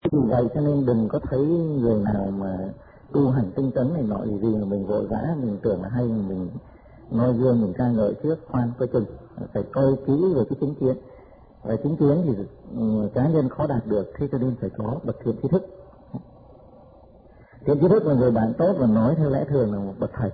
Vì vậy cho nên đừng có thấy người nào mà tu hành tinh tấn này nọ gì mà mình vội vã, mình tưởng là hay mình noi gương mình ca ngợi trước, khoan coi chừng, phải coi kỹ về cái chính kiến. Và chính kiến thì cá nhân khó đạt được, thế cho nên phải có bậc thiện tri thức. Thiện tri thức là người bạn tốt và nói theo lẽ thường là một bậc thầy.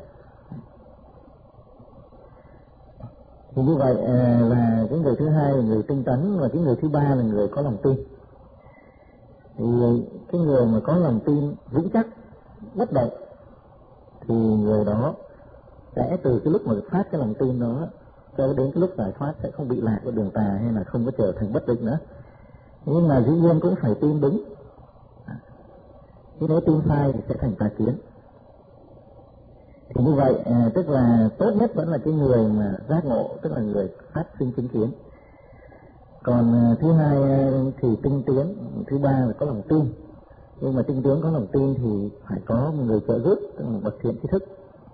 Thì như vậy là cái người thứ hai là người tinh tấn, và cái người thứ ba là người có lòng tin. Thì cái người mà có lòng tin vững chắc, bất động, thì người đó sẽ từ cái lúc mà phát cái lòng tin đó cho đến cái lúc giải thoát sẽ không bị lạc vào đường tà hay là không có trở thành bất định nữa. Nhưng mà dĩ nhiên cũng phải tin đúng, nếu tin sai thì sẽ thành tà kiến. Thì như vậy tức là tốt nhất vẫn là cái người mà giác ngộ, tức là người phát sinh chính kiến. Còn thứ hai thì tinh tiến, thứ ba là có lòng tin. Nhưng mà tinh tiến có lòng tin thì phải có một người trợ giúp, tức là một bậc thiện tri thức.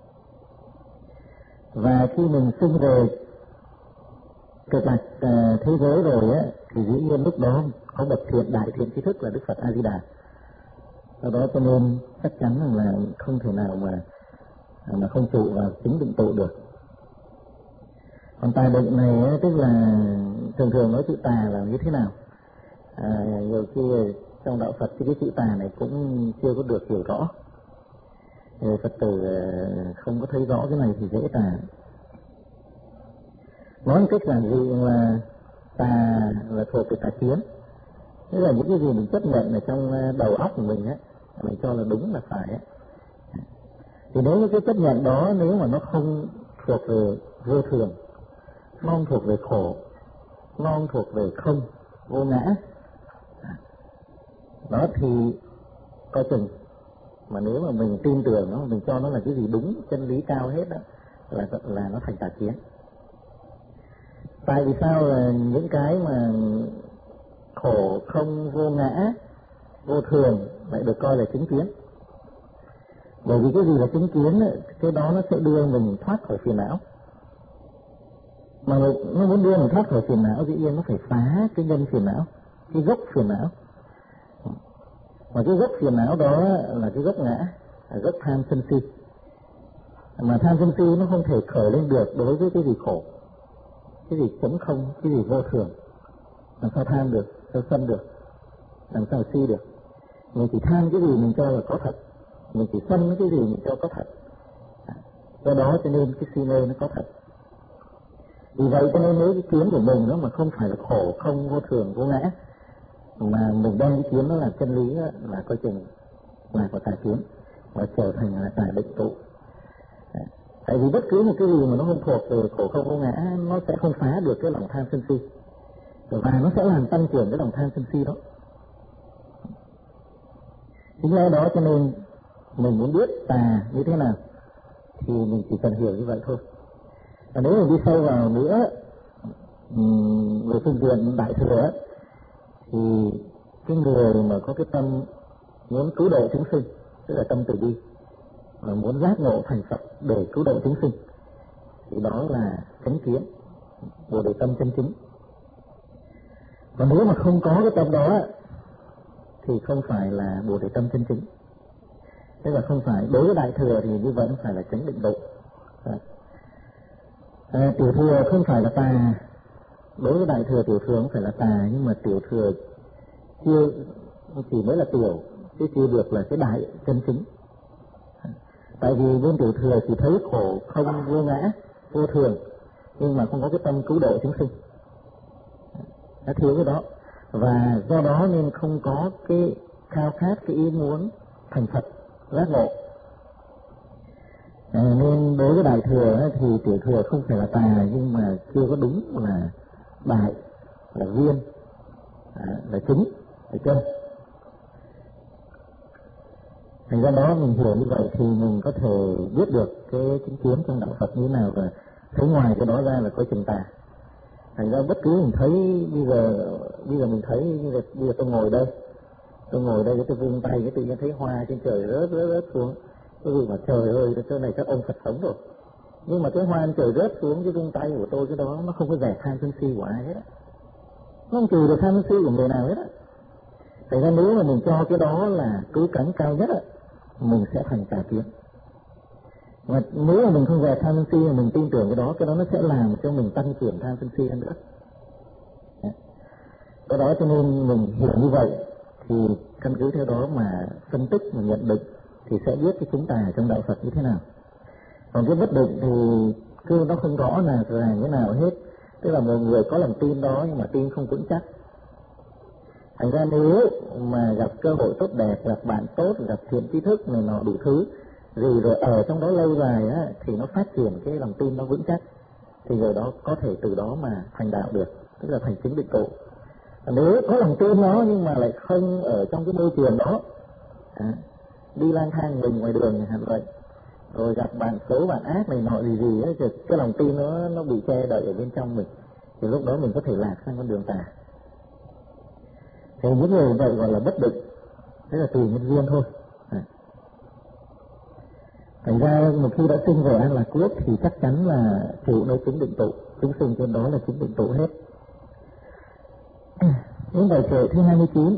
Và khi mình sinh về cực lạc thế giới rồi á, thì dĩ nhiên lúc đó có bậc thiện đại thiện tri thức là Đức Phật A Di Đà. Do đó cho nên chắc chắn là không thể nào mà không trụ vào chính định tụ được. Còn tà định này tức là thường nói chữ tà là như thế nào? Nhiều khi trong đạo Phật thì cái chữ tà này cũng chưa có được hiểu rõ. Phật tử không có thấy rõ cái này thì dễ tà. Nói một cách giản dị là tà là thuộc về tà kiến. Tức là những cái gì mình chấp nhận ở trong đầu óc của mình á, mình cho là đúng là phải á. Thì nếu như cái chấp nhận đó nếu mà nó không thuộc về vô thường, nó không thuộc về khổ, nó không thuộc về không, vô ngã, đó thì coi chừng. Mà nếu mà mình tin tưởng nó, mình cho nó là cái gì đúng, chân lý cao hết đó, là nó thành tà kiến. Tại vì sao là những cái mà khổ, không, vô ngã, vô thường lại được coi là chính kiến? Bởi vì cái gì là chính kiến ấy, cái đó nó sẽ đưa mình thoát khỏi phiền não. Mà nó muốn đưa mình thoát khỏi phiền não, dĩ nhiên nó phải phá cái nhân phiền não, cái gốc phiền não. Mà cái gốc phiền não đó là cái gốc ngã, là gốc tham sân si. Mà tham sân si nó không thể khởi lên được đối với cái gì khổ, cái gì trống không, cái gì vô thường. Làm sao tham được, sao sân được, làm sao si được? Mình chỉ tham cái gì mình cho là có thật, mình chỉ sân cái gì mình cho có thật. Do đó cho nên cái si mê nó có thật. Vì vậy cho nên nếu cái kiến của mình nó mà không phải là khổ, không, vô thường, vô ngã, mà mình đem cái kiến nó là chân lý đó, là coi chừng là có tà kiến và trở thành là tà định tụ. Tại vì bất cứ một cái gì mà nó không thuộc về khổ, không, vô ngã, nó sẽ không phá được cái lòng tham sân si, và nó sẽ làm tăng trưởng cái lòng tham sân si đó. Chính lẽ đó cho nên mình muốn biết tà như thế nào thì mình chỉ cần hiểu như vậy thôi. Và nếu mình đi sâu vào nữa về phương diện đại thừa thì cái người mà có cái tâm muốn cứu độ chúng sinh, tức là tâm từ bi, và muốn giác ngộ thành Phật để cứu độ chúng sinh, thì đó là chánh kiến, Bồ Đề tâm chân chính. Còn nếu mà không có cái tâm đó thì không phải là Bồ Đề tâm chân chính. Tức là không phải, đối với đại thừa thì như vậy không phải là chánh định độ. Tiểu thừa không phải là tà, đối với đại thừa tiểu thừa không phải là tà, nhưng mà tiểu thừa chưa chỉ mới là tiểu, chứ chưa được là cái đại chân chính. Tại vì bên tiểu thừa chỉ thấy khổ, không, vô ngã, vô thường, nhưng mà không có cái tâm cứu độ chúng sinh, nó thiếu cái đó. Và do đó nên không có cái khao khát, cái ý muốn thành Phật, giác ngộ. Nên đối với đại thừa thì tiểu thừa không phải là tà, nhưng mà chưa có đúng là đại, là viên, là chính, là chân. Thành ra đó mình hiểu như vậy thì mình có thể biết được cái chính kiến trong đạo Phật như thế nào, và thấy ngoài cái đó ra là coi chừng tà. Thành ra bất cứ mình thấy bây giờ mình thấy bây giờ tôi ngồi đây cái tôi vung tay cái tự nhiên thấy hoa trên trời rớt xuống, tôi vì mà trời ơi chỗ này các ông Phật sống rồi. Nhưng mà cái hoa trên trời rớt xuống cái vung tay của tôi, cái đó nó không có vẻ tham sân si của ai hết á, nó không trừ được tham sân si của người nào hết á. Thành ra nếu mà mình cho cái đó là cứu cánh cao nhất á, mình sẽ thành tà kiến. Và nếu mà mình không về tham sân si mà mình tin tưởng cái đó nó sẽ làm cho mình tăng trưởng tham sân si hơn nữa. Cái đó cho nên mình hiểu như vậy thì căn cứ theo đó mà phân tích và nhận định thì sẽ biết cái chúng ta trong đạo Phật như thế nào. Còn cái bất định thì cứ nó không rõ là như thế nào hết. Tức là một người có lòng tin đó nhưng mà tin không vững chắc. Thành ra nếu mà gặp cơ hội tốt đẹp, gặp bạn tốt, gặp thiện tri thức này nọ đủ thứ, rồi ở trong đó lâu dài á, thì nó phát triển cái lòng tin nó vững chắc, thì người đó có thể từ đó mà thành đạo được, tức là thành chứng định tụ. Nếu có lòng tin nó nhưng mà lại không ở trong cái môi trường đó, đi lang thang mình ngoài đường hẳn vậy, rồi gặp bạn xấu bạn ác này nọ gì ấy, cái lòng tin nó bị che đậy ở bên trong mình, thì lúc đó mình có thể lạc sang con đường tà. Thì những người vậy gọi là bất định, thế là tùy nhân duyên thôi. Thành ra một khi đã sinh về An Lạc Quốc thì chắc chắn là trụ nơi chứng định tụ, chúng sinh trên đó là chứng định tụ hết. Những bài kệ thứ 29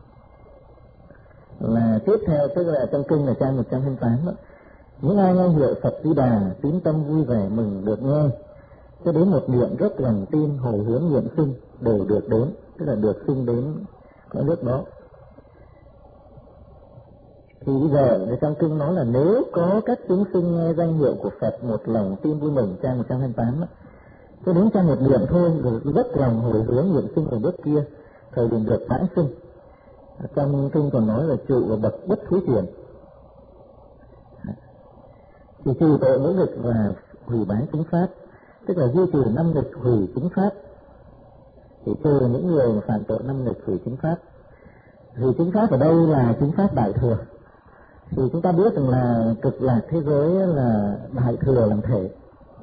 là tiếp theo, tức là trong kinh là trang 128 đó. Những ai nghe hiệu Phật Di Đà tín tâm vui vẻ mừng được nghe, cho đến một niệm rất lòng tin hồi hướng nguyện sinh đều được đến, tức là được sinh đến cõi nước đó. Thì bây giờ trong kinh nói là nếu có các chúng sinh nghe danh hiệu của Phật một lòng tin vui mừng, trang 128 đó, cho đến trang một niệm thôi rồi rất lòng hồi hướng nguyện sinh ở bước kia, thời điểm được vãng sinh. Trong kinh còn nói là trụ và bậc bất thối tiền, thì trừ tội ngũ nghịch và hủy bán chính pháp, tức là duy trì 5 nghịch hủy chính pháp, thì trừ những người mà phạm tội 5 nghịch hủy chính pháp. Hủy chính pháp ở đây là chính pháp đại thừa. Thì chúng ta biết rằng là cực lạc thế giới là đại thừa làm thể,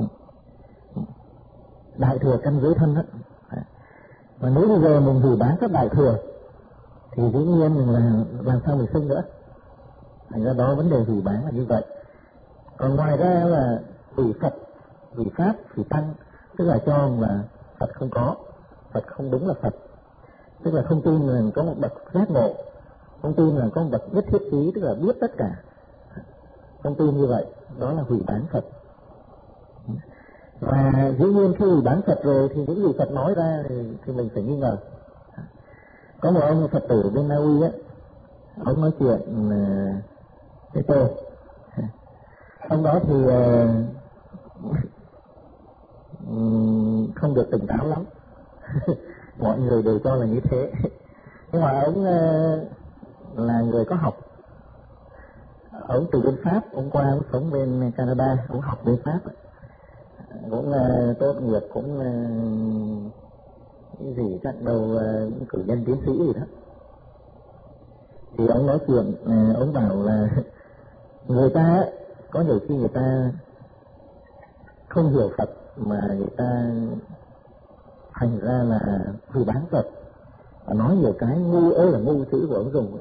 đại thừa căn giới thân đó. Và nếu bây giờ mình hủy bán các đại thừa thì dĩ nhiên mình là làm sao mình sinh nữa. Thành ra đó vấn đề hủy bán là như vậy. Còn ngoài ra là hủy Phật, hủy Pháp, hủy Tăng, tức là cho là Phật không có, Phật không đúng là Phật, tức là không tin là có một bậc giác ngộ, không tin là có một bậc nhất thiết trí, tức là biết tất cả, không tin như vậy, đó là hủy bán Phật. Và dĩ nhiên khi hủy bán Phật rồi thì những gì Phật nói ra thì mình phải nghi ngờ. Có một ông Phật tử bên Na Uy á, ông nói chuyện với tôi. Ông đó thì không được tỉnh táo lắm. Mọi người đều cho là như thế. Nhưng mà ông là người có học. Ông từ bên Pháp, ông qua ông sống bên Canada, ông học bên Pháp, cũng tốt nghiệp, cũng cái gì chắc đầu cử nhân tiến sĩ gì đó. Thì ông nói chuyện, ông bảo là người ta có nhiều khi người ta không hiểu Phật mà người ta thành ra là hủy bán Phật, và nói nhiều cái ngu ơi là ngu, chữ của ông dùng.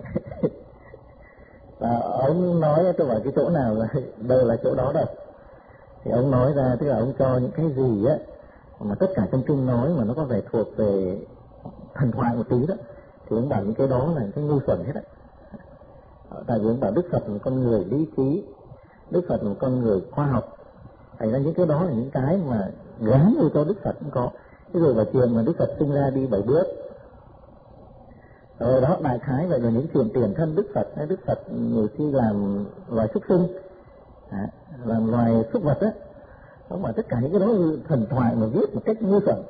Và ông nói tôi bảo cái chỗ nào là đâu là chỗ đó đâu. Thì ông nói ra tức là ông cho những cái gì á mà tất cả trong kinh nói mà nó có vẻ thuộc về thần thoại một tí đó, thì ông bảo những cái đó là cái ngu xuẩn hết á. Tại vì ông bảo Đức Phật là một con người lý trí, Đức Phật là một con người khoa học, thành ra những cái đó là những cái mà gán vô cho Đức Phật cũng có. Ví dụ vào trường mà Đức Phật sinh ra đi 7 bước, rồi đó đại khái vậy là những chuyện tiền thân Đức Phật. Đức Phật nhiều khi làm loài súc sinh, làm loài súc vật á, không phải tất cả những cái đó thần thoại mà viết một cách ngu xuẩn.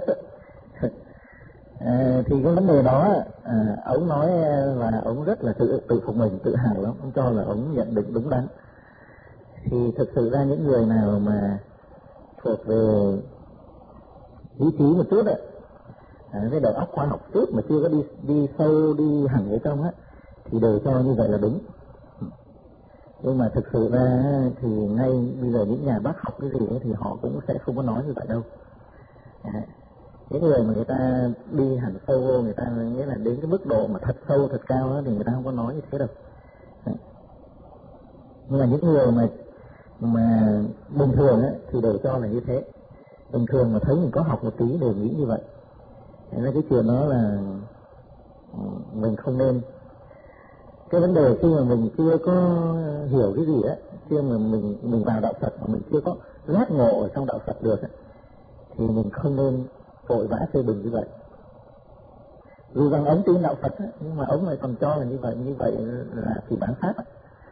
Thì cái vấn đề đó ông nói là ông rất là tự phục mình, tự hào lắm, ông cho là ông nhận định đúng đắn. Thì thực sự ra những người nào mà thuộc về lý trí một chút đấy, cái đầu óc khoa học chút mà chưa có đi sâu, đi hẳn vào trong á, thì đều cho như vậy là đúng. Nhưng mà thực sự ra thì ngay bây giờ những nhà bác học cái gì ấy, thì họ cũng sẽ không có nói như vậy đâu. Những người mà người ta đi hẳn sâu vô, người ta nghĩa là đến cái mức độ mà thật sâu, thật cao đó, thì người ta không có nói như thế đâu. Nhưng mà những người mà bình thường á, thì đều cho là như thế. Bình thường mà thấy mình có học một tí đều nghĩ như vậy. Thế nên cái chuyện đó là mình không nên. Cái vấn đề khi mà mình chưa có hiểu cái gì á, khi mà mình vào đạo Phật mà mình chưa có giác ngộ ở trong đạo Phật được á, thì mình không nên vội vã phê bình như vậy. Dù rằng ông tin đạo Phật á, nhưng mà ông lại còn cho là như vậy là thì bản pháp á.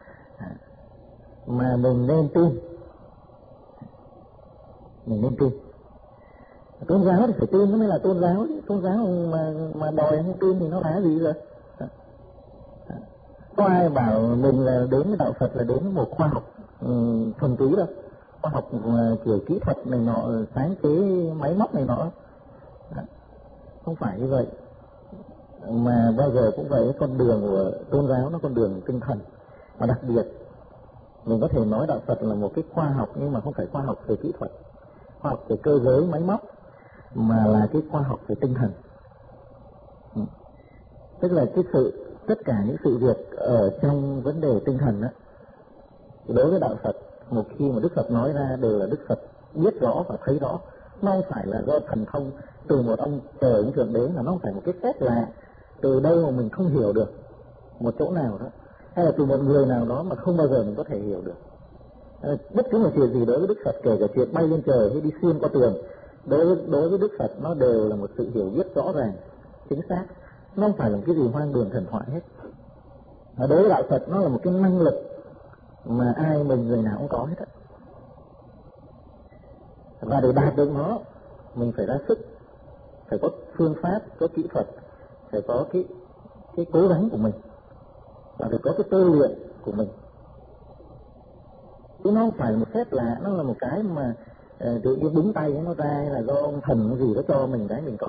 Mà mình nên tin, tôn giáo thì phải tin nó mới là tôn giáo. Tôn giáo mà đòi không tin thì nó là gì rồi? Có ai bảo mình là đến với đạo Phật là đến với một khoa học thuần túy đâu, khoa học kiểu kỹ thuật này nọ, sáng chế máy móc này nọ. Không phải như vậy. Mà bao giờ cũng vậy, con đường của tôn giáo nó con đường tinh thần. Mà đặc biệt mình có thể nói đạo Phật là một cái khoa học, nhưng mà không phải khoa học về kỹ thuật, khoa học về cơ giới máy móc, mà là cái khoa học về tinh thần. Tức là tất cả những sự việc ở trong vấn đề tinh thần đó, đối với đạo Phật, một khi mà Đức Phật nói ra đều là Đức Phật biết rõ và thấy rõ. Nó không phải là do thần thông từ một ông trời ông thượng đế, là nó không phải một cái phép lạ từ đâu mà mình không hiểu được một chỗ nào đó, hay là từ một người nào đó mà không bao giờ mình có thể hiểu được. Bất cứ một chuyện gì đối với Đức Phật, kể cả chuyện bay lên trời hay đi xuyên qua tường, đối với Đức Phật nó đều là một sự hiểu biết rõ ràng, chính xác. Nó không phải là một cái gì hoang đường thần thoại hết. Đối với đạo Phật nó là một cái năng lực mà ai mình người nào cũng có hết á. Và để đạt được nó, mình phải ra sức, phải có phương pháp, có kỹ thuật, phải có cái cố gắng của mình, và phải có cái tư luyện của mình. Chứ nó không phải là một phép lạ, nó là một cái mà tự nhiên búng tay nó ra, hay là do ông thần cái gì đó cho mình cái mình có.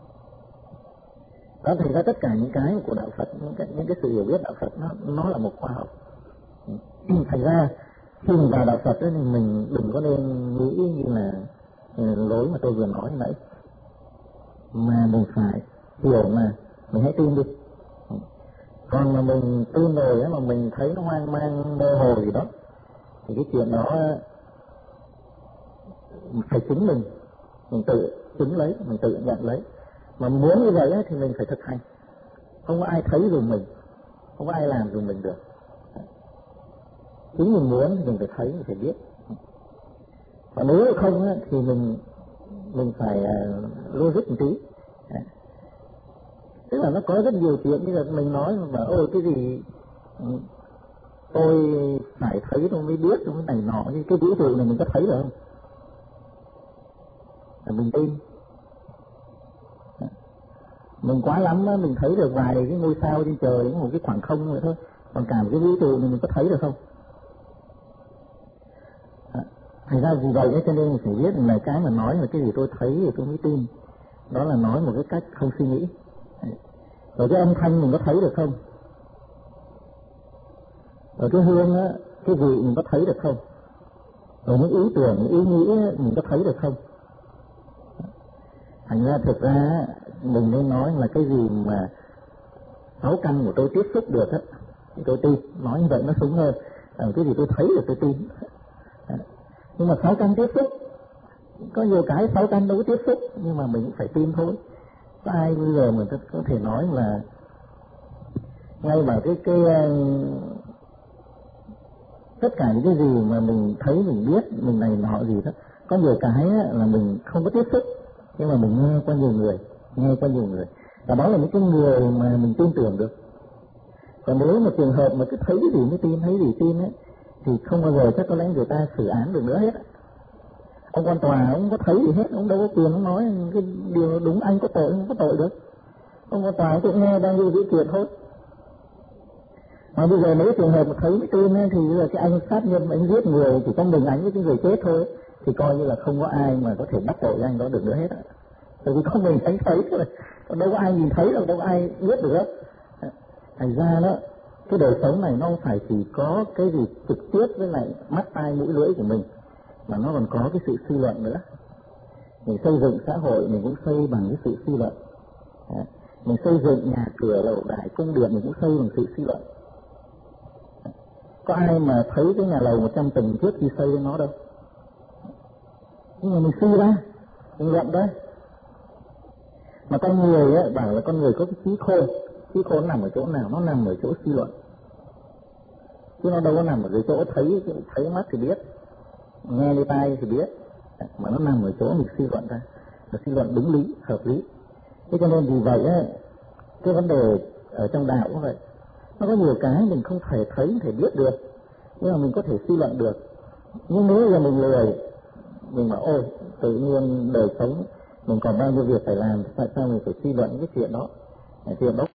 Đó, thành ra tất cả những cái của đạo Phật, những cái sự hiểu biết đạo Phật nó là một khoa học. Thành ra khi mình vào đạo Phật ấy, thì mình đừng có nên nghĩ như là lối mà tôi vừa nói nãy, mà mình phải hiểu mà mình hãy tin đi. Còn mà mình tin rồi á, mà mình thấy nó hoang mang mơ hồ gì đó, thì cái chuyện đó phải chính mình tự chứng lấy, mình tự nhận lấy. Mà muốn như vậy á, thì mình phải thực hành. Không có ai thấy dùng mình, không có ai làm dùng mình được. Chính mình muốn thì mình phải thấy, mình phải biết. Và nếu không á, thì mình phải logic một tí. Tức là nó có rất nhiều chuyện, như là mình nói mà cái gì tôi phải thấy tôi mới biết, tôi mới này nọ, như cái vũ trụ này mình có thấy được không? Là mình tin. Mình quá lắm á, mình thấy được vài cái ngôi sao trên trời, một cái khoảng không vậy thôi. Còn cả một cái vũ trụ này mình có thấy được không? Thành ra vì vậy cho nên mình phải biết là cái mà nói là cái gì tôi thấy thì tôi mới tin. Đó là nói một cái cách không suy nghĩ. Rồi cái âm thanh mình có thấy được không? Rồi cái hương á, cái vị mình có thấy được không? Rồi những ý tưởng, những ý nghĩ mình có thấy được không? Thành ra thực ra mình nên nói là cái gì mà 6 căn của tôi tiếp xúc được á, thì tôi tin. Nói như vậy nó súng hơn. Cái gì tôi thấy được tôi tin. Nhưng mà 6 căn tiếp xúc, có nhiều cái 6 căn đâu có tiếp xúc, nhưng mà mình cũng phải tin thôi. Có ai bây giờ mình có thể nói là ngay vào cái tất cả những cái gì mà mình thấy, mình biết, mình này nọ gì đó, có nhiều cái là mình không có tiếp xúc, nhưng mà mình nghe qua nhiều người, và đó là những cái người mà mình tin tưởng được. Còn nếu mà trường hợp mà cứ thấy gì mới tin, thấy gì tin ấy, thì không bao giờ chắc có lẽ người ta xử án được nữa hết. Ông quan tòa ông có thấy gì hết, ông đâu có quyền ông nói cái điều đúng, anh có tội, không có tội được. Ông quan tòa cũng nghe đang đi chuyện thôi. Mà bây giờ nếu trường hợp mà thấy mới tin ấy, thì là cái anh sát nhân, anh giết người, chỉ có mình anh với cái người chết thôi, thì coi như là không có ai mà có thể bắt tội anh đó được nữa hết. Tại vì có mình thấy thôi, đâu có ai nhìn thấy đâu, đâu có ai biết được. Thành ra đó, cái đời sống này nó không phải chỉ có cái gì trực tiếp với lại mắt tai mũi lưỡi của mình, mà nó còn có cái sự suy luận nữa. Mình xây dựng xã hội mình cũng xây bằng cái sự suy luận. Mình xây dựng nhà cửa lầu đài cung điện mình cũng xây bằng sự suy luận. Có ai mà thấy cái nhà lầu 100 tầng trước khi xây lên nó đâu. Nhưng mà mình suy ra, mình luận ra. Mà con người á, bảo là con người có cái trí khôn, Trí khôn nằm ở chỗ nào? Nó nằm ở chỗ suy luận, chứ nó đâu có nằm ở cái chỗ thấy mắt thì biết, nghe lên tai thì biết, mà nó nằm ở chỗ mình suy luận ra, là suy luận đúng lý, hợp lý. Thế cho nên vì vậy ấy, cái vấn đề ở trong đạo cũng vậy, nó có nhiều cái mình không thể thấy, không thể biết được, nhưng mà mình có thể suy luận được. Nhưng nếu là mình lười, mình bảo ôi tự nhiên đời sống mình còn bao nhiêu việc phải làm, tại sao mình phải suy luận cái chuyện đó